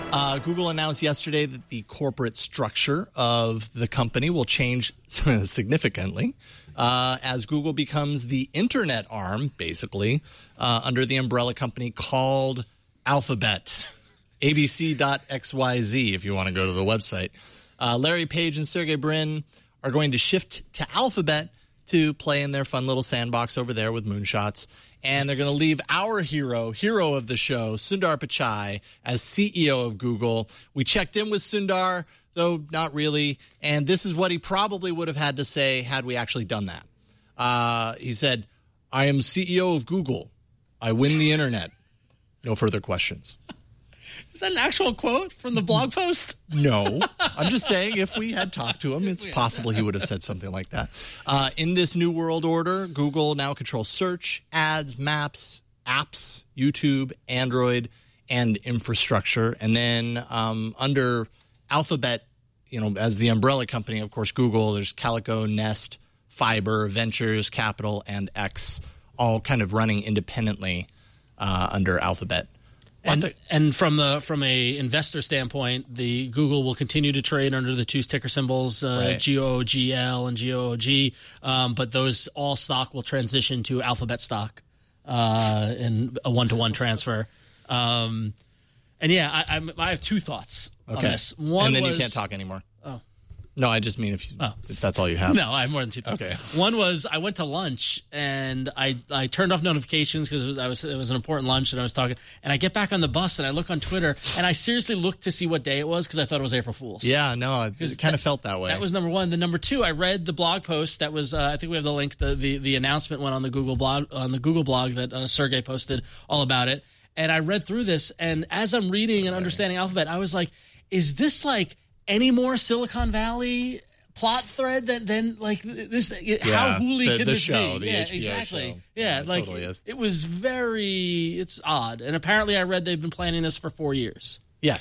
Google announced yesterday that the corporate structure of the company will change significantly as Google becomes the internet arm, basically, under the umbrella company called Alphabet. ABC.xyz, if you want to go to the website. Larry Page and Sergey Brin are going to shift to Alphabet to play in their fun little sandbox over there with moonshots. And they're going to leave our hero of the show, Sundar Pichai, as CEO of Google. We checked in with Sundar, though not really. And this is what he probably would have had to say had we actually done that. He said, "I am CEO of Google. I win the internet. No further questions." Is that an actual quote from the blog post? No. I'm just saying if we had talked to him, it's possible he would have said something like that. In this new world order, Google now controls search, ads, maps, apps, YouTube, Android, and infrastructure. And then under Alphabet, as the umbrella company, of course, Google, there's Calico, Nest, Fiber, Ventures, Capital, and X, all kind of running independently under Alphabet. And from a investor standpoint, the Google will continue to trade under the two ticker symbols, right. GOOGL and GOOG, but those all stock will transition to Alphabet stock in a one-to-one transfer. I have two thoughts on this. One, and then you can't talk anymore. Oh. No, I just mean if that's all you have. No, I have more than two thoughts. Okay. One was I went to lunch and I turned off notifications because it was an important lunch and I was talking. And I get back on the bus and I look on Twitter and I seriously looked to see what day it was because I thought it was April Fool's. Yeah, no, it kind of felt that way. That was number one. Then number two, I read the blog post that was I think we have the link. The announcement went on the Google blog that Sergey posted all about it. And I read through this, and as I'm reading and understanding Alphabet, I was like, is this like any more Silicon Valley plot thread than like this? How hooli can this show, be? The HBO exactly. Show. Yeah, like totally is. It was it's odd. And apparently I read they've been planning this for 4 years. Yes.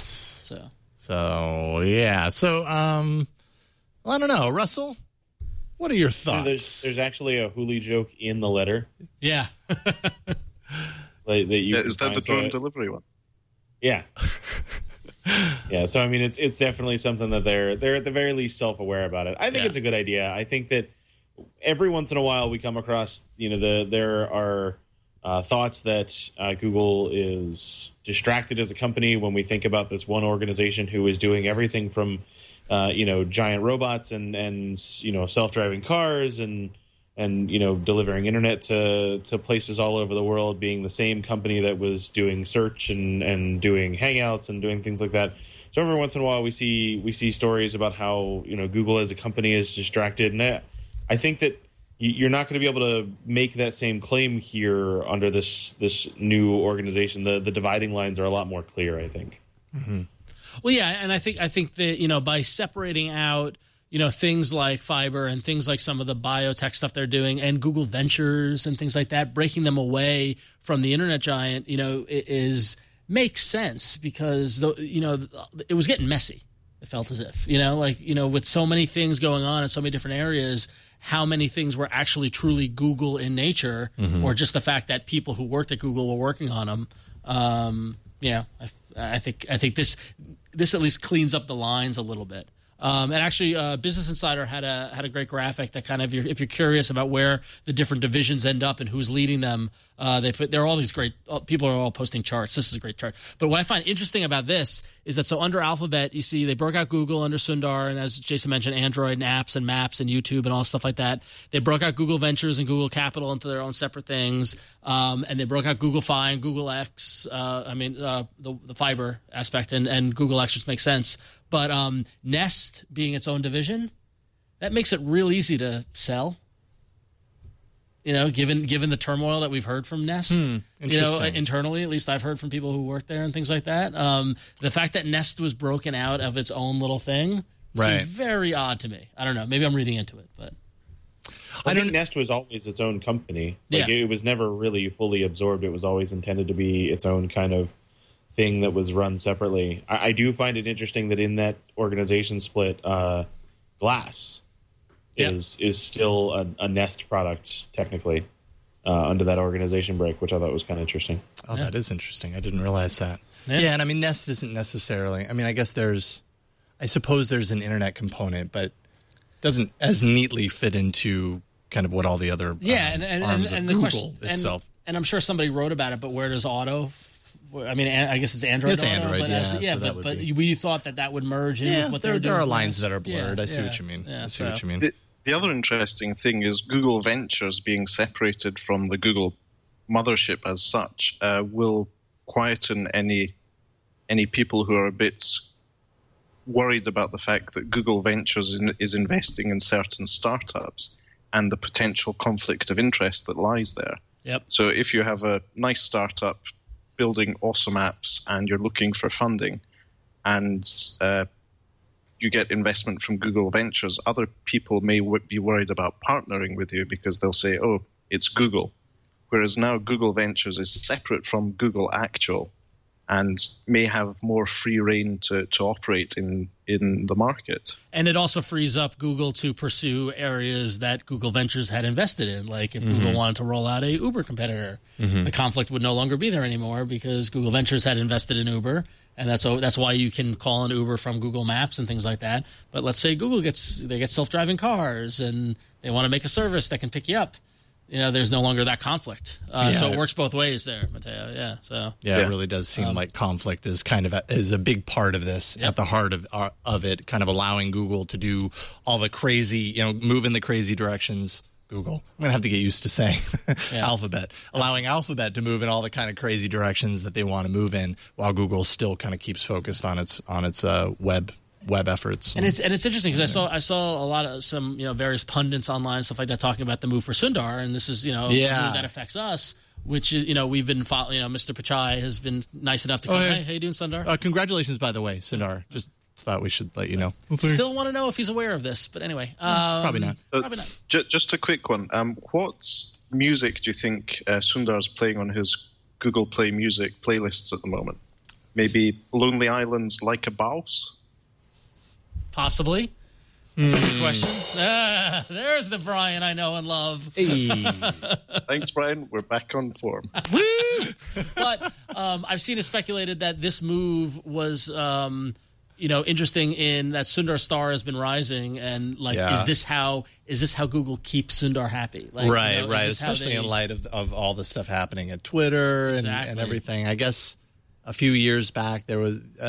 So yeah. So well, I don't know, Russell. What are your thoughts? There's actually a Hooli joke in the letter. Yeah. Is that the drone delivery one? Yeah. Yeah, so I mean, it's definitely something that they're at the very least self-aware about it. I think it's a good idea. I think that every once in a while we come across, there are thoughts that Google is distracted as a company when we think about this one organization who is doing everything from, giant robots and self-driving cars and delivering internet to places all over the world, being the same company that was doing search and doing Hangouts and doing things like that. So every once in a while we see stories about how Google as a company is distracted, and I think that you're not going to be able to make that same claim here under this new organization. The dividing lines are a lot more clear, I think. Mm-hmm. Well, yeah, and I think that by separating out things like Fiber and things like some of the biotech stuff they're doing and Google Ventures and things like that, breaking them away from the internet giant, makes sense because it was getting messy. It felt as if, with so many things going on in so many different areas, how many things were actually truly Google in nature, or just the fact that people who worked at Google were working on them. I think this at least cleans up the lines a little bit. And actually, Business Insider had a great graphic that kind of, if you're curious about where the different divisions end up and who's leading them, there are all these great people are all posting charts. This is a great chart. But what I find interesting about this is that so under Alphabet, you see they broke out Google under Sundar, and as Jason mentioned, Android and apps and maps and YouTube and all stuff like that. They broke out Google Ventures and Google Capital into their own separate things, and they broke out Google Fi and Google X. The Fiber aspect and Google X just makes sense. But Nest being its own division, that makes it real easy to sell. Given the turmoil that we've heard from Nest, internally, at least I've heard from people who work there and things like that. The fact that Nest was broken out of its own little thing seemed very odd to me. I don't know. Maybe I'm reading into it, but I think Nest was always its own company. It was never really fully absorbed. It was always intended to be its own kind of thing that was run separately. I do find it interesting that in that organization split, Glass is still a Nest product technically. under that organization break, which I thought was kind of interesting. Oh, that is interesting. I didn't realize that. Yeah, and I mean, Nest isn't necessarily. I mean, I suppose there's an internet component, but doesn't as neatly fit into kind of what all the other arms of the Google question, itself. And I'm sure somebody wrote about it, but where does Auto? I mean, I guess it's Android. It's Android, but, but we thought that would merge in with what they're doing. There are lines that are blurred. I see what you mean. I see what you mean. The other interesting thing is Google Ventures being separated from the Google mothership as such will quieten any people who are a bit worried about the fact that Google Ventures is investing in certain startups and the potential conflict of interest that lies there. Yep. So if you have a nice startup building awesome apps and you're looking for funding and you get investment from Google Ventures, other people may be worried about partnering with you because they'll say, oh, it's Google. Whereas now Google Ventures is separate from Google Actual and may have more free reign to operate in the market. And it also frees up Google to pursue areas that Google Ventures had invested in. Like if Google wanted to roll out a Uber competitor, the conflict would no longer be there anymore because Google Ventures had invested in Uber. And that's why you can call an Uber from Google Maps and things like that. But let's say Google get self-driving cars and they want to make a service that can pick you up. There's no longer that conflict. So it works both ways there, Matteo. Yeah. So it really does seem like conflict is kind of is a big part of this. At the heart of it, kind of allowing Google to do all the crazy, move in the crazy directions. Google. I'm going to have to get used to saying Alphabet. Allowing Alphabet to move in all the kind of crazy directions that they want to move in, while Google still kind of keeps focused on its web efforts. And it's interesting because I saw a lot of some various pundits online and stuff like that talking about the move for Sundar, and this is a move that affects us. Which is we've been following. Mr. Pichai has been nice enough to come. Hey, how you doing, Sundar? Congratulations, by the way, Sundar. Just thought we should let you know. Still want to know if he's aware of this, but anyway, probably not. Probably not. Just a quick one. What music do you think Sundar's playing on his Google Play Music playlists at the moment? Maybe Lonely Island's Like a Boss? Possibly. That's a good question. There's the Brian I know and love. Hey. Thanks, Brian. We're back on form. Woo! But I've seen it speculated that this move was, interesting in that Sundar star has been rising, and is this how Google keeps Sundar happy? Right. Especially in light of all the stuff happening at Twitter and everything. I guess a few years back there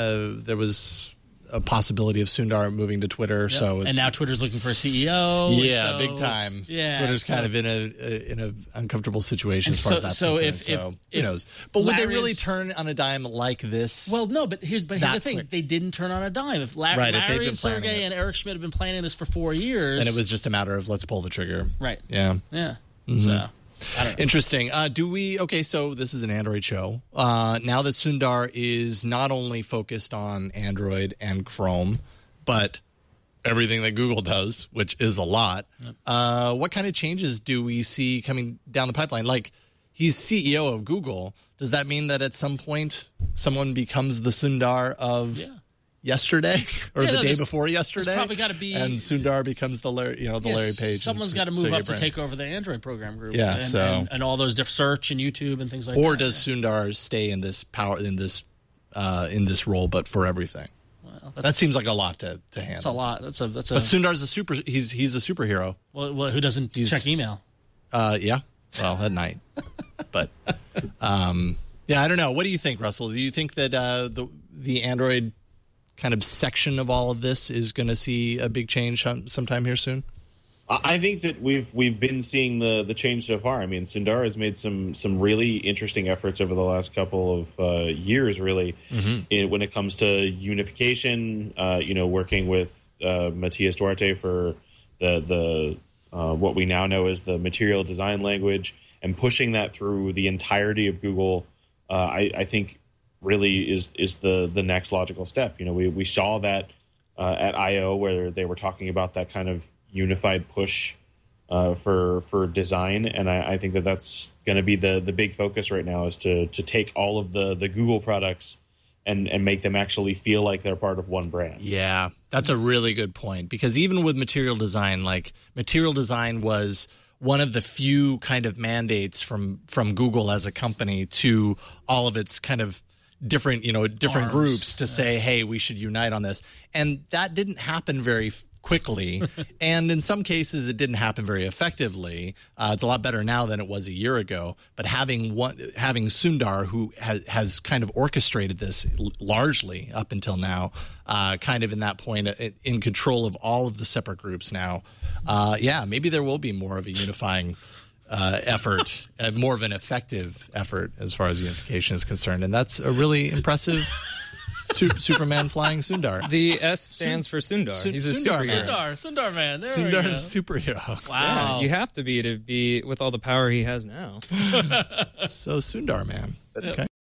was a possibility of Sundar moving to Twitter. Yep. So and now Twitter's looking for a CEO. Yeah, big time. Yeah, Twitter's kind of in an uncomfortable situation as far as that's concerned. So who knows? But would they really turn on a dime like this? Well, no. But here's the thing: they didn't turn on a dime. If Larry and Sergey and Eric Schmidt have been planning this for 4 years, and it was just a matter of let's pull the trigger. Right. Yeah. Yeah. Mm-hmm. So. I don't know. Interesting. So this is an Android show. Now that Sundar is not only focused on Android and Chrome, but everything that Google does, which is a lot, what kind of changes do we see coming down the pipeline? Like, he's CEO of Google. Does that mean that at some point someone becomes the Sundar of yesterday or the day before yesterday? Probably got to be, and Sundar becomes the Larry Page. Someone's got to move up to take over the Android program group. Yeah, and all those different search and YouTube and things like that. Or does Sundar stay in this role, but for everything? Well, that seems like a lot to handle. That's a lot. But Sundar's he's a superhero. Well, who doesn't check email? Yeah. Well, at night. But I don't know. What do you think, Russell? Do you think that the Android kind of section of all of this is going to see a big change sometime here soon? I think that we've been seeing the change so far. I mean, Sundar has made some really interesting efforts over the last couple of years, really, when it comes to unification. Working with Matias Duarte for the what we now know as the material design language, and pushing that through the entirety of Google. I think really is the next logical step. We saw that at I/O, where they were talking about that kind of unified push for design, and I think that's going to be the big focus right now, is to take all of the Google products and make them actually feel like they're part of one brand. Yeah, that's a really good point, because even with material design, like material design was one of the few kind of mandates from Google as a company to all of its kind of different Arms. groups to say, hey, we should unite on this. And that didn't happen very quickly. And in some cases, it didn't happen very effectively. It's a lot better now than it was a year ago. But having Sundar, who has kind of orchestrated this largely up until now, kind of in that point, in control of all of the separate groups now, maybe there will be more of a unifying effort, more of an effective effort as far as unification is concerned. And that's a really impressive Superman flying Sundar. The S stands for Sundar. He's a Sundar superhero. Sundar man. There we Sundar go. the superhero. Wow. Yeah, you have to be with all the power he has now. So Sundar man. Okay.